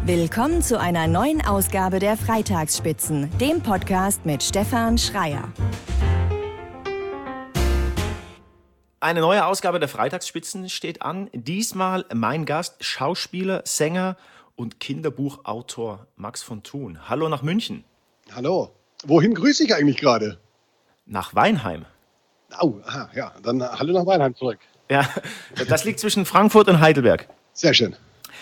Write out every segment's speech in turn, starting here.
Willkommen zu einer neuen Ausgabe der Freitagsspitzen, dem Podcast mit Stefan Schreier. Eine neue Ausgabe der Freitagsspitzen steht an. Diesmal mein Gast, Schauspieler, Sänger und Kinderbuchautor Max von Thun. Hallo nach München. Hallo. Wohin grüße ich eigentlich gerade? Nach Weinheim. Ja, dann hallo nach Weinheim zurück. Ja, das liegt zwischen Frankfurt und Heidelberg. Sehr schön.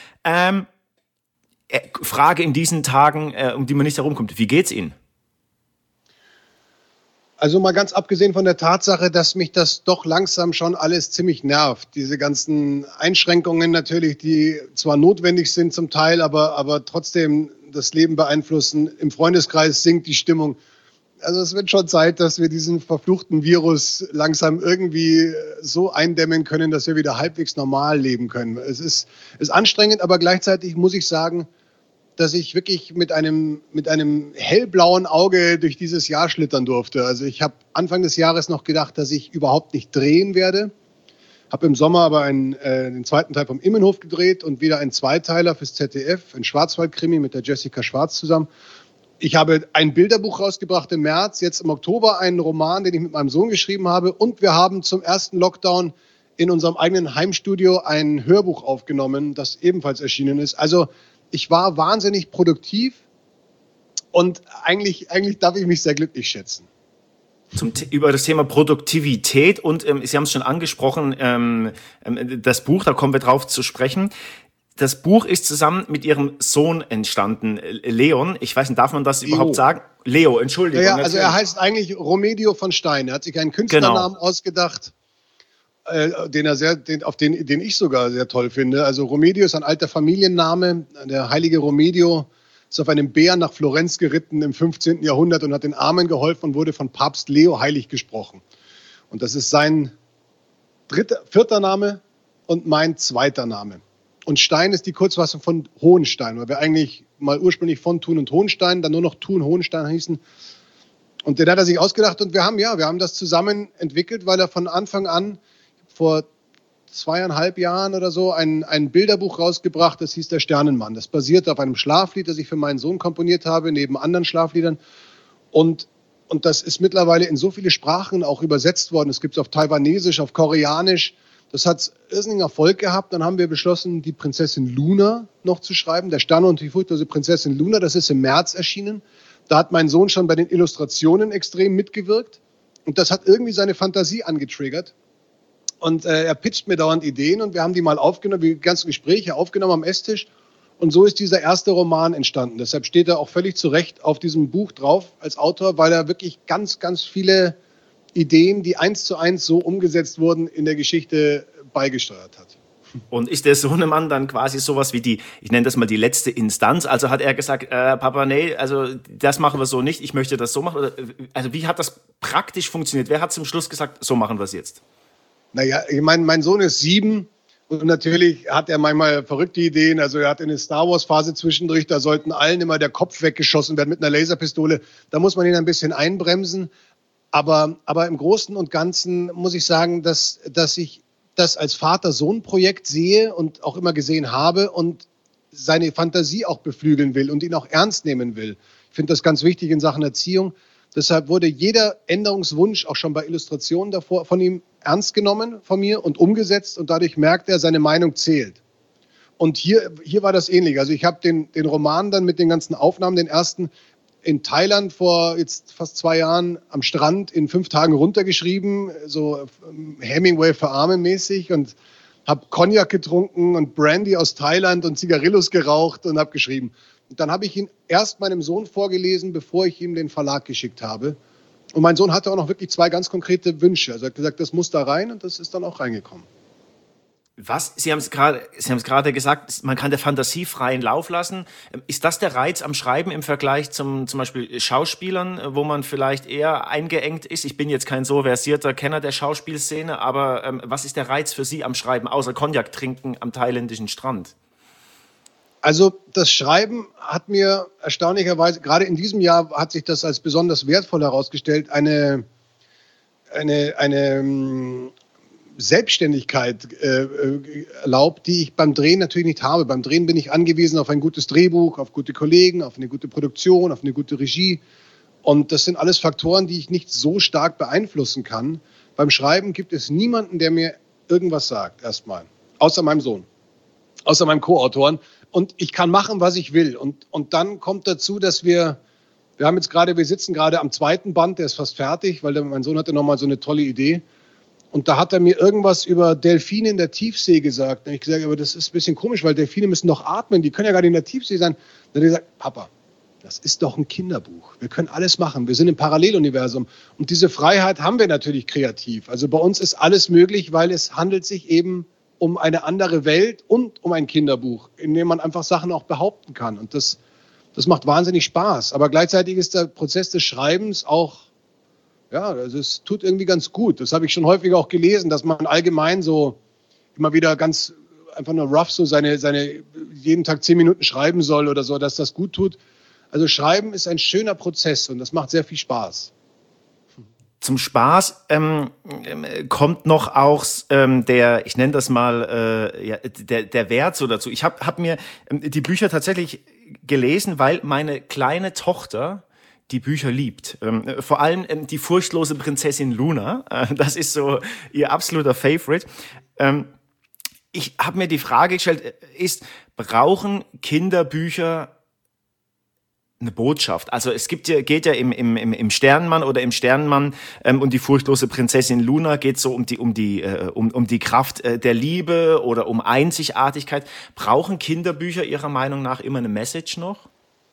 Frage in diesen Tagen, um die man nicht herumkommt. Wie geht's Ihnen? Also mal ganz abgesehen von der Tatsache, dass mich das doch langsam schon alles ziemlich nervt. Diese ganzen Einschränkungen natürlich, die zwar notwendig sind zum Teil, aber trotzdem das Leben beeinflussen. Im Freundeskreis sinkt die Stimmung. Also es wird schon Zeit, dass wir diesen verfluchten Virus langsam irgendwie so eindämmen können, dass wir wieder halbwegs normal leben können. Es ist anstrengend, aber gleichzeitig muss ich sagen, dass ich wirklich mit einem hellblauen Auge durch dieses Jahr schlittern durfte. Also ich habe Anfang des Jahres noch gedacht, dass ich überhaupt nicht drehen werde. Habe im Sommer aber den zweiten Teil vom Immenhof gedreht und wieder einen Zweiteiler fürs ZDF, ein Schwarzwaldkrimi mit der Jessica Schwarz zusammen. Ich habe ein Bilderbuch rausgebracht im März, jetzt im Oktober einen Roman, den ich mit meinem Sohn geschrieben habe. Und wir haben zum ersten Lockdown in unserem eigenen Heimstudio ein Hörbuch aufgenommen, das ebenfalls erschienen ist. Also ich war wahnsinnig produktiv und eigentlich darf ich mich sehr glücklich schätzen. Über das Thema Produktivität und Sie haben es schon angesprochen, das Buch, da kommen wir drauf zu sprechen. Das Buch ist zusammen mit Ihrem Sohn entstanden, Leon. Ich weiß nicht, darf man das überhaupt sagen? Leo, Entschuldigung. Ja, also er heißt eigentlich Romedio von Stein. Er hat sich einen Künstlernamen ausgedacht, den ich sogar sehr toll finde. Also Romedio ist ein alter Familienname. Der heilige Romedio ist auf einem Bären nach Florenz geritten im 15. Jahrhundert und hat den Armen geholfen und wurde von Papst Leo heilig gesprochen. Und das ist sein vierter Name und mein zweiter Name. Und Stein ist die Kurzfassung von Hohenstein, weil wir eigentlich mal ursprünglich von Thun und Hohenstein, dann nur noch Thun-Hohenstein hießen. Und den hat er sich ausgedacht und wir haben das zusammen entwickelt, weil er von Anfang an vor 2,5 Jahren oder so ein Bilderbuch rausgebracht, das hieß Der Sternenmann. Das basierte auf einem Schlaflied, das ich für meinen Sohn komponiert habe, neben anderen Schlafliedern. Und das ist mittlerweile in so viele Sprachen auch übersetzt worden. Es gibt es auf Taiwanesisch, auf Koreanisch. Das hat irrsinnigen Erfolg gehabt. Dann haben wir beschlossen, die Prinzessin Luna noch zu schreiben. Der Sterne und die furchtlose Prinzessin Luna, das ist im März erschienen. Da hat mein Sohn schon bei den Illustrationen extrem mitgewirkt. Und das hat irgendwie seine Fantasie angetriggert. Und er pitcht mir dauernd Ideen und wir haben die mal aufgenommen, die ganzen Gespräche aufgenommen am Esstisch. Und so ist dieser erste Roman entstanden. Deshalb steht er auch völlig zu Recht auf diesem Buch drauf als Autor, weil er wirklich ganz, ganz viele Ideen, die 1:1 so umgesetzt wurden, in der Geschichte beigesteuert hat. Und ist der Sohnemann dann quasi sowas wie ich nenne das mal die letzte Instanz? Also hat er gesagt, Papa, nee, also das machen wir so nicht, ich möchte das so machen? Oder, also wie hat das praktisch funktioniert? Wer hat zum Schluss gesagt, so machen wir es jetzt? Naja, ich meine, mein Sohn ist 7 und natürlich hat er manchmal verrückte Ideen. Also er hat eine Star-Wars-Phase zwischendurch, da sollten allen immer der Kopf weggeschossen werden mit einer Laserpistole. Da muss man ihn ein bisschen einbremsen. Aber im Großen und Ganzen muss ich sagen, dass ich das als Vater-Sohn-Projekt sehe und auch immer gesehen habe und seine Fantasie auch beflügeln will und ihn auch ernst nehmen will. Ich finde das ganz wichtig in Sachen Erziehung. Deshalb wurde jeder Änderungswunsch auch schon bei Illustrationen davor von ihm ernst genommen von mir und umgesetzt und dadurch merkt er, seine Meinung zählt. Und hier war das ähnlich. Also ich habe den Roman dann mit den ganzen Aufnahmen, den ersten, in Thailand vor jetzt fast 2 Jahren am Strand in 5 Tagen runtergeschrieben, so Hemingway für Arme mäßig und habe Cognac getrunken und Brandy aus Thailand und Zigarillos geraucht und habe geschrieben. Und dann habe ich ihn erst meinem Sohn vorgelesen, bevor ich ihm den Verlag geschickt habe. Und mein Sohn hatte auch noch wirklich 2 ganz konkrete Wünsche. Also er hat gesagt, das muss da rein und das ist dann auch reingekommen. Sie haben es gerade gesagt, man kann der Fantasie freien Lauf lassen. Ist das der Reiz am Schreiben im Vergleich zum Beispiel Schauspielern, wo man vielleicht eher eingeengt ist? Ich bin jetzt kein so versierter Kenner der Schauspielszene, aber was ist der Reiz für Sie am Schreiben, außer Cognac trinken am thailändischen Strand? Also das Schreiben hat mir erstaunlicherweise, gerade in diesem Jahr hat sich das als besonders wertvoll herausgestellt, eine Selbstständigkeit erlaubt, die ich beim Drehen natürlich nicht habe. Beim Drehen bin ich angewiesen auf ein gutes Drehbuch, auf gute Kollegen, auf eine gute Produktion, auf eine gute Regie. Und das sind alles Faktoren, die ich nicht so stark beeinflussen kann. Beim Schreiben gibt es niemanden, der mir irgendwas sagt, erstmal. Außer meinem Sohn, außer meinem Co-Autoren. Und ich kann machen, was ich will. Und dann kommt dazu, dass wir sitzen gerade am 2. Band, der ist fast fertig, weil mein Sohn hatte nochmal so eine tolle Idee. Und da hat er mir irgendwas über Delfine in der Tiefsee gesagt. Da habe ich gesagt, aber das ist ein bisschen komisch, weil Delfine müssen doch atmen, die können ja gar nicht in der Tiefsee sein. Dann hat er gesagt, Papa, das ist doch ein Kinderbuch. Wir können alles machen. Wir sind im Paralleluniversum. Und diese Freiheit haben wir natürlich kreativ. Also bei uns ist alles möglich, weil es handelt sich eben um eine andere Welt und um ein Kinderbuch, in dem man einfach Sachen auch behaupten kann. Und das macht wahnsinnig Spaß. Aber gleichzeitig ist der Prozess des Schreibens auch, ja, also es tut irgendwie ganz gut. Das habe ich schon häufiger auch gelesen, dass man allgemein so immer wieder ganz einfach nur rough so seine jeden Tag 10 Minuten schreiben soll oder so, dass das gut tut. Also Schreiben ist ein schöner Prozess und das macht sehr viel Spaß. Zum Spaß kommt noch auch ich nenne das mal, der Wert so dazu. Ich hab mir die Bücher tatsächlich gelesen, weil meine kleine Tochter die Bücher liebt. Vor allem die furchtlose Prinzessin Luna. Das ist so ihr absoluter Favorite. Ich habe mir die Frage gestellt, brauchen Kinderbücher eine Botschaft? Also es geht ja im Sternenmann oder im Sternenmann und die furchtlose Prinzessin Luna geht so um die Kraft der Liebe oder um Einzigartigkeit. Brauchen Kinderbücher Ihrer Meinung nach immer eine Message noch?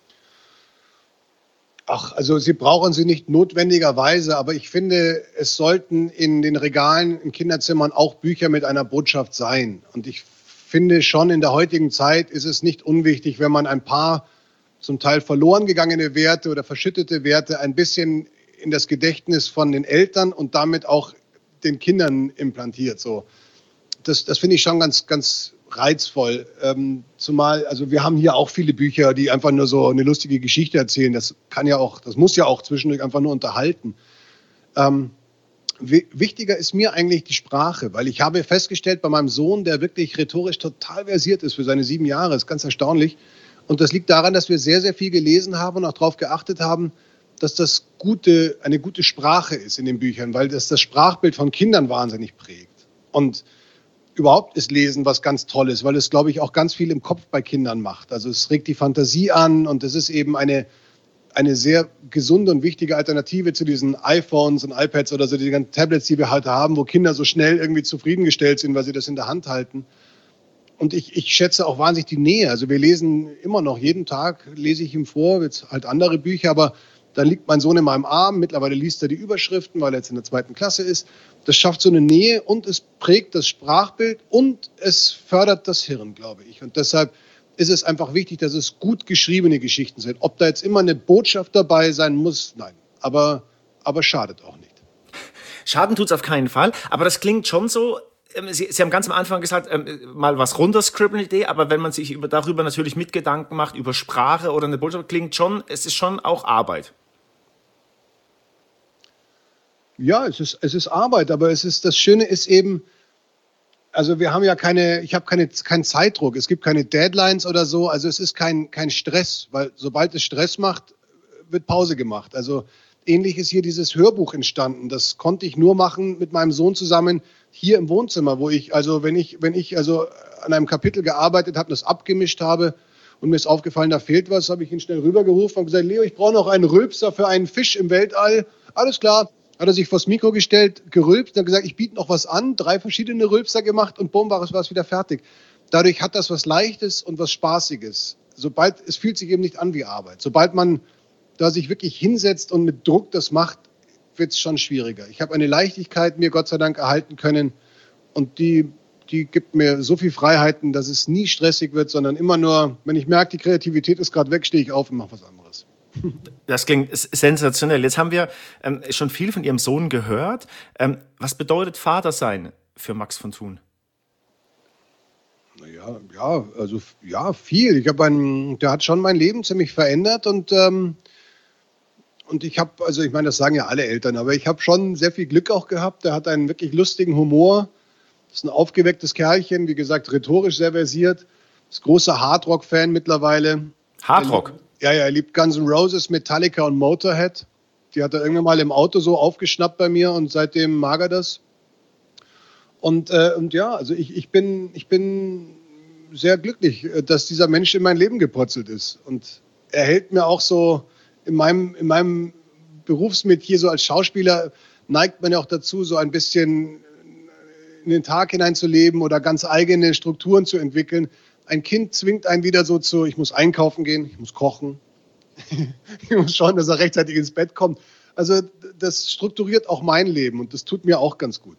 Ach, also sie brauchen sie nicht notwendigerweise, aber ich finde, es sollten in den Regalen in Kinderzimmern auch Bücher mit einer Botschaft sein. Und ich finde schon, in der heutigen Zeit ist es nicht unwichtig, wenn man ein paar zum Teil verloren gegangene Werte oder verschüttete Werte ein bisschen in das Gedächtnis von den Eltern und damit auch den Kindern implantiert. So. Das finde ich schon ganz, ganz reizvoll. Zumal, also wir haben hier auch viele Bücher, die einfach nur so eine lustige Geschichte erzählen. Das muss ja auch zwischendurch einfach nur unterhalten. Wichtiger ist mir eigentlich die Sprache, weil ich habe festgestellt bei meinem Sohn, der wirklich rhetorisch total versiert ist für seine 7 Jahre, ist ganz erstaunlich. Und das liegt daran, dass wir sehr, sehr viel gelesen haben und auch darauf geachtet haben, dass das eine gute Sprache ist in den Büchern, weil das Sprachbild von Kindern wahnsinnig prägt. Und überhaupt ist Lesen was ganz Tolles, weil es, glaube ich, auch ganz viel im Kopf bei Kindern macht. Also es regt die Fantasie an und es ist eben eine sehr gesunde und wichtige Alternative zu diesen iPhones und iPads oder so, die ganzen Tablets, die wir halt haben, wo Kinder so schnell irgendwie zufriedengestellt sind, weil sie das in der Hand halten. Und ich schätze auch wahnsinnig die Nähe. Also wir lesen immer noch, jeden Tag lese ich ihm vor, jetzt halt andere Bücher, aber dann liegt mein Sohn in meinem Arm, mittlerweile liest er die Überschriften, weil er jetzt in der 2. Klasse ist. Das schafft so eine Nähe und es prägt das Sprachbild und es fördert das Hirn, glaube ich. Und deshalb ist es einfach wichtig, dass es gut geschriebene Geschichten sind. Ob da jetzt immer eine Botschaft dabei sein muss, nein. Aber schadet auch nicht. Schaden tut's auf keinen Fall, aber das klingt schon so. Sie haben ganz am Anfang gesagt, mal was runterscribbeln Idee, aber wenn man sich darüber natürlich mit Gedanken macht, über Sprache oder eine Botschaft, es ist schon auch Arbeit. Ja, es ist Arbeit, aber das Schöne ist eben, also ich habe keinen Zeitdruck, es gibt keine Deadlines oder so, also es ist kein Stress, weil sobald es Stress macht, wird Pause gemacht. Also ähnlich ist hier dieses Hörbuch entstanden, das konnte ich nur machen mit meinem Sohn zusammen hier im Wohnzimmer, wo ich, also wenn ich an einem Kapitel gearbeitet habe, das abgemischt habe und mir ist aufgefallen, da fehlt was, habe ich ihn schnell rübergerufen und gesagt, Leo, ich brauche noch einen Rülpser für einen Fisch im Weltall, alles klar. Hat er sich vors Mikro gestellt, gerülpst, dann gesagt, ich biete noch was an, 3 verschiedene Rülpser gemacht und bumm, war es wieder fertig. Dadurch hat das was Leichtes und was Spaßiges. Es fühlt sich eben nicht an wie Arbeit. Sobald man da sich wirklich hinsetzt und mit Druck das macht, wird es schon schwieriger. Ich habe eine Leichtigkeit mir Gott sei Dank erhalten können und die gibt mir so viel Freiheiten, dass es nie stressig wird, sondern immer nur, wenn ich merke, die Kreativität ist gerade weg, stehe ich auf und mache was anderes. Das klingt sensationell. Jetzt haben wir schon viel von Ihrem Sohn gehört. Was bedeutet Vater sein für Max von Thun? Ja, viel. Der hat schon mein Leben ziemlich verändert und ich meine, das sagen ja alle Eltern, aber ich habe schon sehr viel Glück auch gehabt. Der hat einen wirklich lustigen Humor. Ist ein aufgewecktes Kerlchen, wie gesagt, rhetorisch sehr versiert. Ist großer Hardrock-Fan mittlerweile. Hardrock? Er liebt Guns N' Roses, Metallica und Motorhead. Die hat er irgendwann mal im Auto so aufgeschnappt bei mir und seitdem mag er das. Und ja, also ich bin sehr glücklich, dass dieser Mensch in mein Leben gepurzelt ist. Und er hält mir auch so in meinem Berufsmetier, so als Schauspieler, neigt man ja auch dazu, so ein bisschen in den Tag hineinzuleben oder ganz eigene Strukturen zu entwickeln. Ein Kind zwingt einen wieder so zu, ich muss einkaufen gehen, ich muss kochen, ich muss schauen, dass er rechtzeitig ins Bett kommt. Also das strukturiert auch mein Leben und das tut mir auch ganz gut.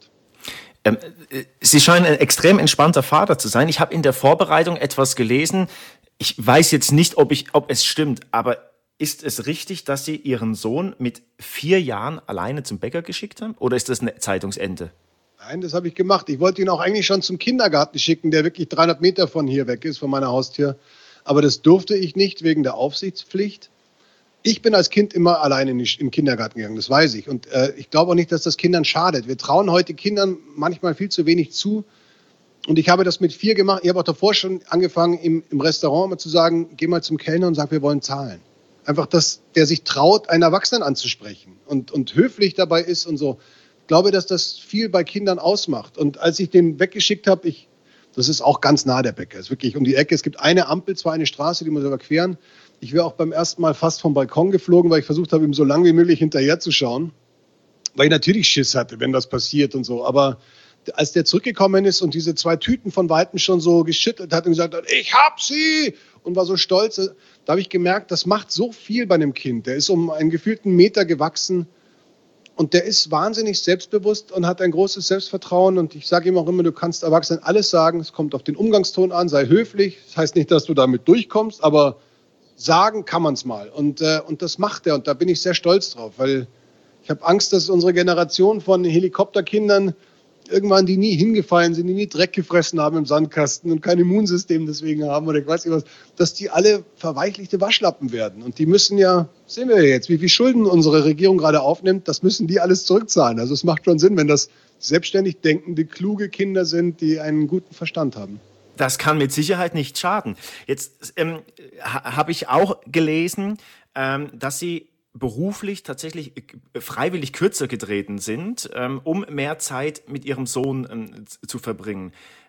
Sie scheinen ein extrem entspannter Vater zu sein. Ich habe in der Vorbereitung etwas gelesen. Ich weiß jetzt nicht, ob es stimmt, aber ist es richtig, dass Sie Ihren Sohn mit 4 Jahren alleine zum Bäcker geschickt haben? Oder ist das eine Zeitungsente? Nein, das habe ich gemacht. Ich wollte ihn auch eigentlich schon zum Kindergarten schicken, der wirklich 300 Meter von hier weg ist, von meiner Haustür. Aber das durfte ich nicht wegen der Aufsichtspflicht. Ich bin als Kind immer alleine in den Kindergarten gegangen, das weiß ich. Und ich glaube auch nicht, dass das Kindern schadet. Wir trauen heute Kindern manchmal viel zu wenig zu. Und ich habe das mit 4 gemacht. Ich habe auch davor schon angefangen, im Restaurant immer zu sagen, geh mal zum Kellner und sag, wir wollen zahlen. Einfach, dass der sich traut, einen Erwachsenen anzusprechen und höflich dabei ist und so. Ich glaube, dass das viel bei Kindern ausmacht. Und als ich den weggeschickt habe, das ist auch ganz nah der Bäcker, ist wirklich um die Ecke. Es gibt eine Ampel, zwar eine Straße, die muss man überqueren. Ich wäre auch beim ersten Mal fast vom Balkon geflogen, weil ich versucht habe, ihm so lange wie möglich hinterher zu schauen. Weil ich natürlich Schiss hatte, wenn das passiert und so. Aber als der zurückgekommen ist und diese 2 Tüten von Weitem schon so geschüttelt hat und gesagt hat, ich hab sie! Und war so stolz, da habe ich gemerkt, das macht so viel bei einem Kind. Der ist um einen gefühlten Meter gewachsen. Und der ist wahnsinnig selbstbewusst und hat ein großes Selbstvertrauen. Und ich sage ihm auch immer, du kannst Erwachsenen alles sagen. Es kommt auf den Umgangston an, sei höflich. Das heißt nicht, dass du damit durchkommst, aber sagen kann man es mal. Und das macht er. Und da bin ich sehr stolz drauf, weil ich habe Angst, dass unsere Generation von Helikopterkindern irgendwann, die nie hingefallen sind, die nie Dreck gefressen haben im Sandkasten und kein Immunsystem deswegen haben oder ich weiß nicht was, dass die alle verweichlichte Waschlappen werden. Und die müssen ja, sehen wir ja jetzt, wie viel Schulden unsere Regierung gerade aufnimmt, das müssen die alles zurückzahlen. Also es macht schon Sinn, wenn das selbstständig denkende, kluge Kinder sind, die einen guten Verstand haben. Das kann mit Sicherheit nicht schaden. Jetzt habe ich auch gelesen, dass Sie beruflich tatsächlich freiwillig kürzer getreten sind, um mehr Zeit mit Ihrem Sohn zu verbringen.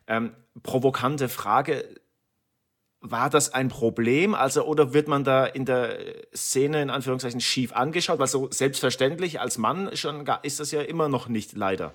Provokante Frage, war das ein Problem? Also, oder wird man da in der Szene in Anführungszeichen schief angeschaut? Weil so selbstverständlich als Mann schon ist das ja immer noch nicht, leider.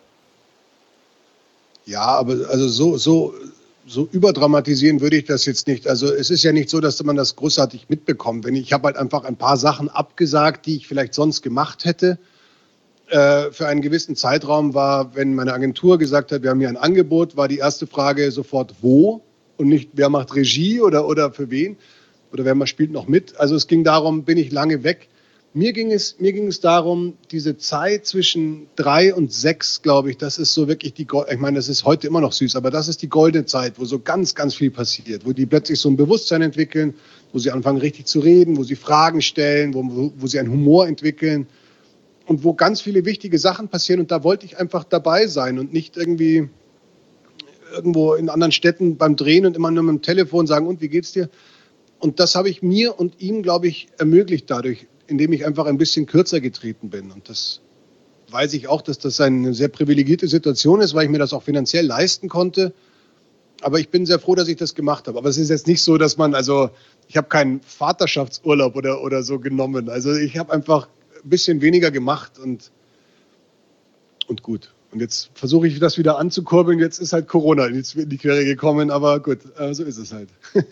Ja, aber also so überdramatisieren würde ich das jetzt nicht. Also es ist ja nicht so, dass man das großartig mitbekommt. Ich habe halt einfach ein paar Sachen abgesagt, die ich vielleicht sonst gemacht hätte. Für einen gewissen Zeitraum war, wenn meine Agentur gesagt hat, wir haben hier ein Angebot, war die erste Frage sofort, wo? Und nicht, wer macht Regie oder für wen? Oder wer spielt noch mit? Also es ging darum, bin ich lange weg? Mir ging es darum, diese Zeit zwischen 3 und 6, glaube ich, das ist so wirklich ich meine, das ist heute immer noch süß, aber das ist die goldene Zeit, wo so ganz, ganz viel passiert, wo die plötzlich so ein Bewusstsein entwickeln, wo sie anfangen richtig zu reden, wo sie Fragen stellen, wo sie einen Humor entwickeln und wo ganz viele wichtige Sachen passieren und da wollte ich einfach dabei sein und nicht irgendwie irgendwo in anderen Städten beim Drehen und immer nur mit dem Telefon sagen, und wie geht's dir? Und das habe ich mir und ihm, glaube ich, ermöglicht dadurch, indem ich einfach ein bisschen kürzer getreten bin. Und das weiß ich auch, dass das eine sehr privilegierte Situation ist, weil ich mir das auch finanziell leisten konnte. Aber ich bin sehr froh, dass ich das gemacht habe. Aber es ist jetzt nicht so, dass ich habe keinen Vaterschaftsurlaub oder so genommen. Also ich habe einfach ein bisschen weniger gemacht und gut. Und jetzt versuche ich das wieder anzukurbeln. Jetzt ist halt Corona in die Quere gekommen, aber gut, so ist es halt.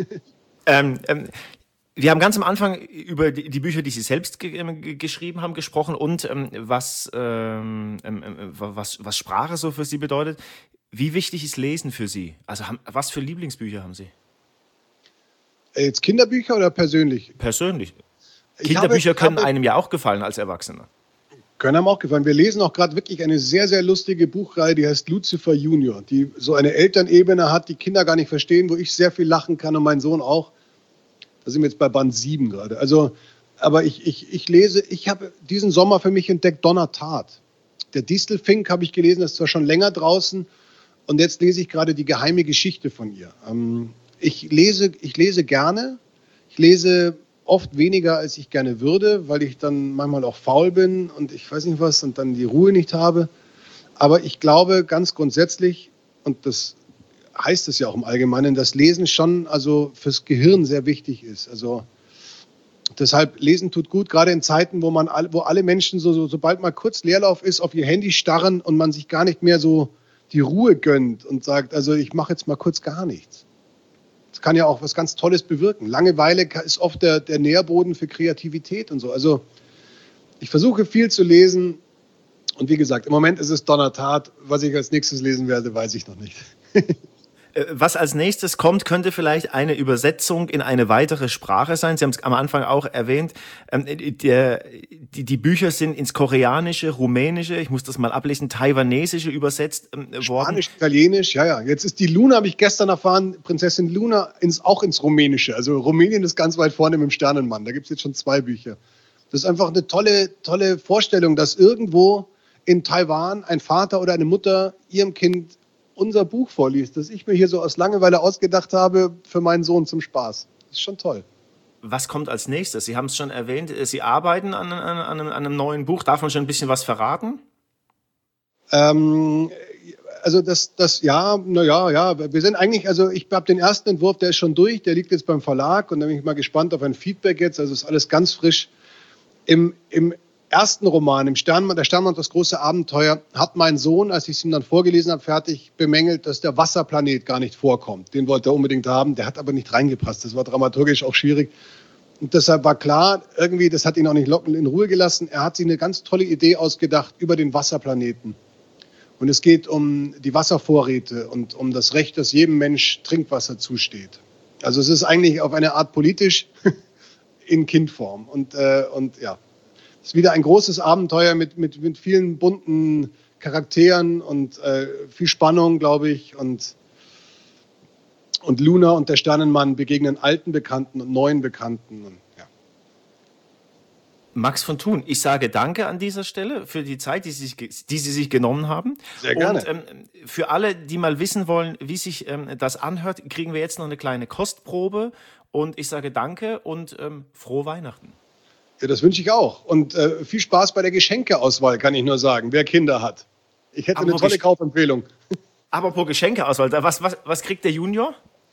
Wir haben ganz am Anfang über die Bücher, die Sie selbst geschrieben haben, gesprochen und was Sprache so für Sie bedeutet. Wie wichtig ist Lesen für Sie? Also was für Lieblingsbücher haben Sie? Jetzt Kinderbücher oder persönlich? Persönlich. Kinderbücher können einem ja auch gefallen als Erwachsener. Können einem auch gefallen. Wir lesen auch gerade wirklich eine sehr, sehr lustige Buchreihe, die heißt Lucifer Junior, die so eine Elternebene hat, die Kinder gar nicht verstehen, wo ich sehr viel lachen kann und mein Sohn auch. Da sind wir jetzt bei Band 7 gerade. Also, aber ich lese, ich habe diesen Sommer für mich entdeckt Donna Tartt. Der Distelfink habe ich gelesen, das ist zwar schon länger draußen Und jetzt lese ich gerade die geheime Geschichte von ihr. Ich lese gerne. Ich lese oft weniger, als ich gerne würde, weil ich dann manchmal auch faul bin und ich weiß nicht was und dann die Ruhe nicht habe. Aber ich glaube ganz grundsätzlich, und das heißt es ja auch im Allgemeinen, dass Lesen schon also fürs Gehirn sehr wichtig ist. Also deshalb Lesen tut gut, gerade in Zeiten, wo alle Menschen sobald mal kurz Leerlauf ist, auf ihr Handy starren und man sich gar nicht mehr so die Ruhe gönnt und sagt, also ich mache jetzt mal kurz gar nichts. Das kann ja auch was ganz Tolles bewirken. Langeweile ist oft der Nährboden für Kreativität und so. Also ich versuche viel zu lesen und wie gesagt, im Moment ist es Donnertat. Was ich als nächstes lesen werde, weiß ich noch nicht. Was als nächstes kommt, könnte vielleicht eine Übersetzung in eine weitere Sprache sein. Sie haben es am Anfang auch erwähnt. Die Bücher sind ins Koreanische, Rumänische, ich muss das mal ablesen, Taiwanesische übersetzt worden. Spanisch, Italienisch, ja. Jetzt ist die Luna, habe ich gestern erfahren, Prinzessin Luna, auch ins Rumänische. Also Rumänien ist ganz weit vorne mit dem Sternenmann. Da gibt es jetzt schon 2 Bücher. Das ist einfach eine tolle Vorstellung, dass irgendwo in Taiwan ein Vater oder eine Mutter ihrem Kind unser Buch vorliest, das ich mir hier so aus Langeweile ausgedacht habe für meinen Sohn zum Spaß. Das ist schon toll. Was kommt als nächstes? Sie haben es schon erwähnt, Sie arbeiten an einem neuen Buch. Darf man schon ein bisschen was verraten? Also ja. Wir sind eigentlich, also ich habe den ersten Entwurf, der ist schon durch, der liegt jetzt beim Verlag und da bin ich mal gespannt auf ein Feedback jetzt. Also ist alles ganz frisch. Im ersten Roman, der Sternenmann und das große Abenteuer, hat mein Sohn, als ich es ihm dann vorgelesen habe, fertig bemängelt, dass der Wasserplanet gar nicht vorkommt. Den wollte er unbedingt haben, der hat aber nicht reingepasst. Das war dramaturgisch auch schwierig. Und deshalb war klar, irgendwie, das hat ihn auch nicht in Ruhe gelassen, er hat sich eine ganz tolle Idee ausgedacht über den Wasserplaneten. Und es geht um die Wasservorräte und um das Recht, dass jedem Mensch Trinkwasser zusteht. Also es ist eigentlich auf eine Art politisch in Kindform. Und ja. Es ist wieder ein großes Abenteuer mit vielen bunten Charakteren und viel Spannung, glaube ich. Und Luna und der Sternenmann begegnen alten Bekannten und neuen Bekannten. Und, ja. Max von Thun, ich sage danke an dieser Stelle für die Zeit, die Sie sich genommen haben. Sehr gerne. Und für alle, die mal wissen wollen, wie sich das anhört, kriegen wir jetzt noch eine kleine Kostprobe. Und ich sage danke und frohe Weihnachten. Ja, das wünsche ich auch. Und viel Spaß bei der Geschenkeauswahl, kann ich nur sagen, wer Kinder hat. Ich hätte eine tolle Kaufempfehlung. Apropos Geschenkeauswahl, was kriegt der Junior?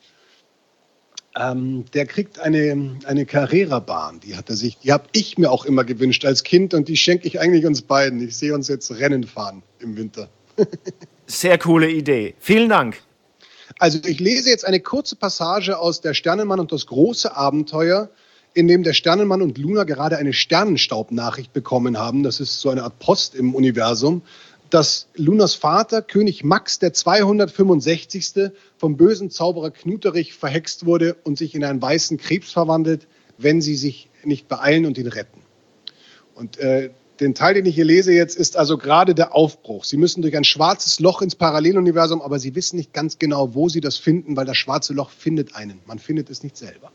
Der kriegt eine Carrera-Bahn. Die habe ich mir auch immer gewünscht als Kind und die schenke ich eigentlich uns beiden. Ich sehe uns jetzt Rennen fahren im Winter. Sehr coole Idee. Vielen Dank. Also ich lese jetzt eine kurze Passage aus Der Sternenmann und das große Abenteuer, in dem der Sternenmann und Luna gerade eine Sternenstaubnachricht bekommen haben. Das ist so eine Art Post im Universum, dass Lunas Vater, König Max der 265. vom bösen Zauberer Knuterich verhext wurde und sich in einen weißen Krebs verwandelt, wenn sie sich nicht beeilen und ihn retten. Und den Teil, den ich hier lese jetzt, ist also gerade der Aufbruch. Sie müssen durch ein schwarzes Loch ins Paralleluniversum, aber sie wissen nicht ganz genau, wo sie das finden, weil das schwarze Loch findet einen. Man findet es nicht selber.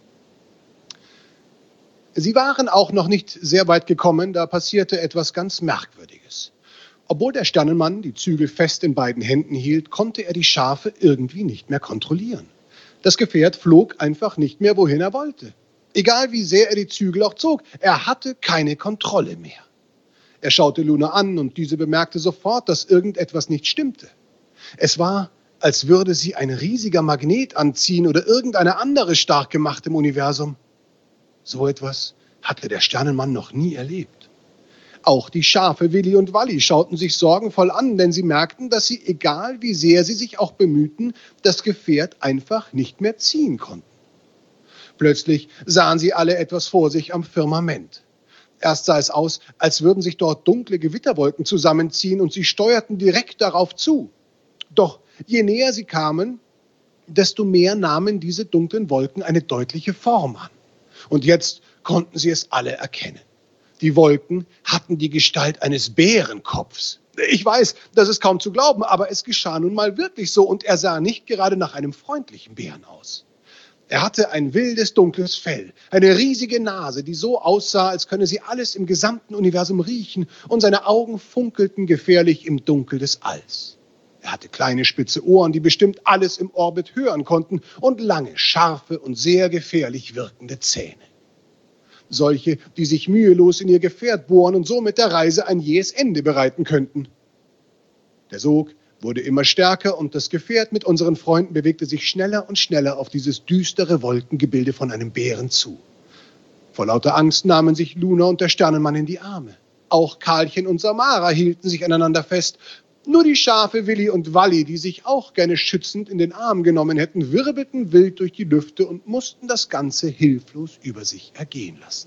Sie waren auch noch nicht sehr weit gekommen, da passierte etwas ganz Merkwürdiges. Obwohl der Sternenmann die Zügel fest in beiden Händen hielt, konnte er die Schafe irgendwie nicht mehr kontrollieren. Das Gefährt flog einfach nicht mehr, wohin er wollte. Egal wie sehr er die Zügel auch zog, er hatte keine Kontrolle mehr. Er schaute Luna an und diese bemerkte sofort, dass irgendetwas nicht stimmte. Es war, als würde sie ein riesiger Magnet anziehen oder irgendeine andere starke Macht im Universum. So etwas hatte der Sternenmann noch nie erlebt. Auch die Schafe Willi und Walli schauten sich sorgenvoll an, denn sie merkten, dass sie, egal wie sehr sie sich auch bemühten, das Gefährt einfach nicht mehr ziehen konnten. Plötzlich sahen sie alle etwas vor sich am Firmament. Erst sah es aus, als würden sich dort dunkle Gewitterwolken zusammenziehen und sie steuerten direkt darauf zu. Doch je näher sie kamen, desto mehr nahmen diese dunklen Wolken eine deutliche Form an. Und jetzt konnten sie es alle erkennen. Die Wolken hatten die Gestalt eines Bärenkopfs. Ich weiß, das ist kaum zu glauben, aber es geschah nun mal wirklich so und er sah nicht gerade nach einem freundlichen Bären aus. Er hatte ein wildes, dunkles Fell, eine riesige Nase, die so aussah, als könne sie alles im gesamten Universum riechen und seine Augen funkelten gefährlich im Dunkel des Alls. Er hatte kleine spitze Ohren, die bestimmt alles im Orbit hören konnten, und lange, scharfe und sehr gefährlich wirkende Zähne. Solche, die sich mühelos in ihr Gefährt bohren und somit der Reise ein jähes Ende bereiten könnten. Der Sog wurde immer stärker und das Gefährt mit unseren Freunden bewegte sich schneller und schneller auf dieses düstere Wolkengebilde von einem Bären zu. Vor lauter Angst nahmen sich Luna und der Sternenmann in die Arme. Auch Karlchen und Samara hielten sich aneinander fest. Nur die Schafe Willi und Walli, die sich auch gerne schützend in den Arm genommen hätten, wirbelten wild durch die Lüfte und mussten das Ganze hilflos über sich ergehen lassen.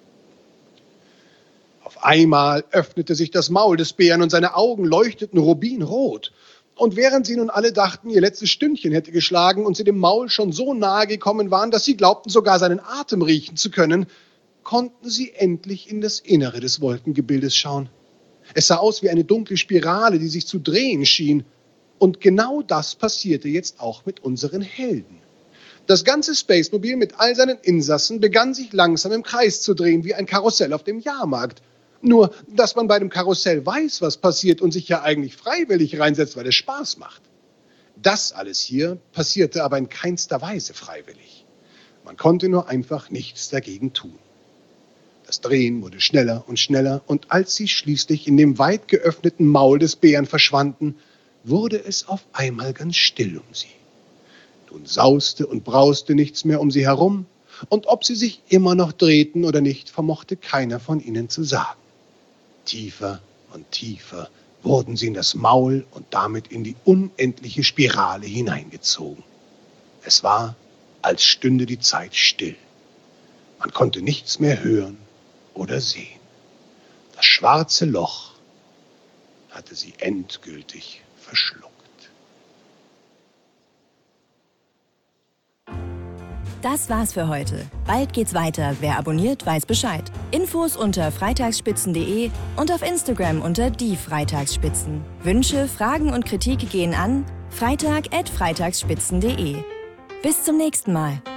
Auf einmal öffnete sich das Maul des Bären und seine Augen leuchteten rubinrot. Und während sie nun alle dachten, ihr letztes Stündchen hätte geschlagen und sie dem Maul schon so nahe gekommen waren, dass sie glaubten, sogar seinen Atem riechen zu können, konnten sie endlich in das Innere des Wolkengebildes schauen. Es sah aus wie eine dunkle Spirale, die sich zu drehen schien. Und genau das passierte jetzt auch mit unseren Helden. Das ganze Spacemobil mit all seinen Insassen begann sich langsam im Kreis zu drehen, wie ein Karussell auf dem Jahrmarkt. Nur, dass man bei dem Karussell weiß, was passiert und sich ja eigentlich freiwillig reinsetzt, weil es Spaß macht. Das alles hier passierte aber in keinster Weise freiwillig. Man konnte nur einfach nichts dagegen tun. Das Drehen wurde schneller und schneller, und als sie schließlich in dem weit geöffneten Maul des Bären verschwanden, wurde es auf einmal ganz still um sie. Nun sauste und brauste nichts mehr um sie herum, und ob sie sich immer noch drehten oder nicht, vermochte keiner von ihnen zu sagen. Tiefer und tiefer wurden sie in das Maul und damit in die unendliche Spirale hineingezogen. Es war, als stünde die Zeit still. Man konnte nichts mehr hören oder sehen. Das schwarze Loch hatte sie endgültig verschluckt. Das war's für heute. Bald geht's weiter. Wer abonniert, weiß Bescheid. Infos unter freitagsspitzen.de und auf Instagram unter die Freitagsspitzen. Wünsche, Fragen und Kritik gehen an freitag@freitagsspitzen.de. Bis zum nächsten Mal.